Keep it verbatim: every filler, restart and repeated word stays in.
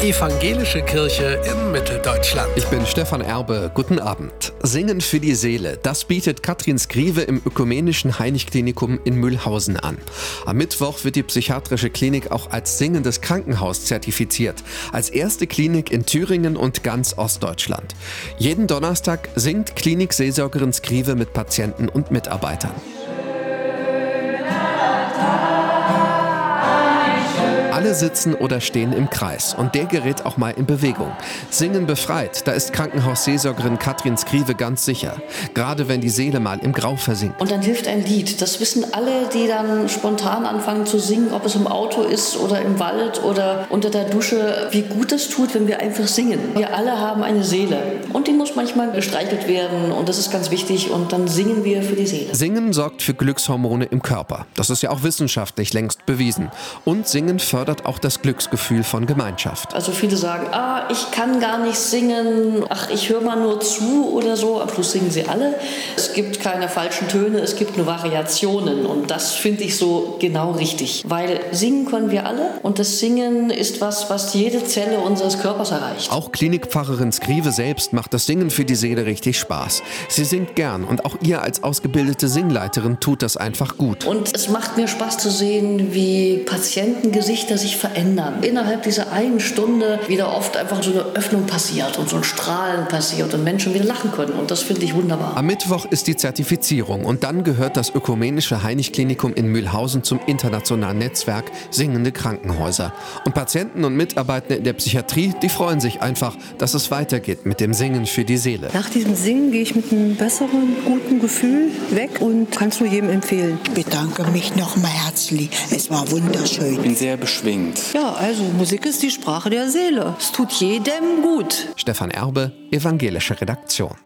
Evangelische Kirche in Mitteldeutschland. Ich bin Stefan Erbe. Guten Abend. Singen für die Seele, das bietet Katrin Skrive im Ökumenischen Hainich-Klinikum in Mühlhausen an. Am Mittwoch wird die psychiatrische Klinik auch als singendes Krankenhaus zertifiziert. Als erste Klinik in Thüringen und ganz Ostdeutschland. Jeden Donnerstag singt Klinikseelsorgerin Skrive mit Patienten und Mitarbeitern. Alle sitzen oder stehen im Kreis und der gerät auch mal in Bewegung. Singen befreit, da ist Krankenhausseelsorgerin Katrin Skrive ganz sicher. Gerade wenn die Seele mal im Grau versinkt. Und dann hilft ein Lied. Das wissen alle, die dann spontan anfangen zu singen, ob es im Auto ist oder im Wald oder unter der Dusche. Wie gut es tut, wenn wir einfach singen. Wir alle haben eine Seele und die muss manchmal gestreichelt werden und das ist ganz wichtig und dann singen wir für die Seele. Singen sorgt für Glückshormone im Körper. Das ist ja auch wissenschaftlich längst bewiesen. Und Singen fördert auch das Glücksgefühl von Gemeinschaft. Also viele sagen, ah, ich kann gar nicht singen, ach, ich höre mal nur zu oder so. Am Schluss singen sie alle. Es gibt keine falschen Töne, es gibt nur Variationen und das finde ich so genau richtig. Weil singen können wir alle und das Singen ist was, was jede Zelle unseres Körpers erreicht. Auch Klinikpfarrerin Skrive selbst macht das Singen für die Seele richtig Spaß. Sie singt gern und auch ihr als ausgebildete Singleiterin tut das einfach gut. Und es macht mir Spaß zu sehen, wie Patientengesichter sich verändern. Innerhalb dieser einen Stunde wieder oft einfach so eine Öffnung passiert und so ein Strahlen passiert und Menschen wieder lachen können. Und das finde ich wunderbar. Am Mittwoch ist die Zertifizierung und dann gehört das Ökumenische Hainich-Klinikum in Mühlhausen zum internationalen Netzwerk Singende Krankenhäuser. Und Patienten und Mitarbeitende in der Psychiatrie, die freuen sich einfach, dass es weitergeht mit dem Singen für die Seele. Nach diesem Singen gehe ich mit einem besseren, guten Gefühl weg und kann es nur jedem empfehlen. Ich bedanke mich nochmal herzlich. Es war wunderschön. Ich bin sehr beschwingt. Ja, also Musik ist die Sprache der Seele. Es tut jedem gut. Stefan Erbe, Evangelische Redaktion.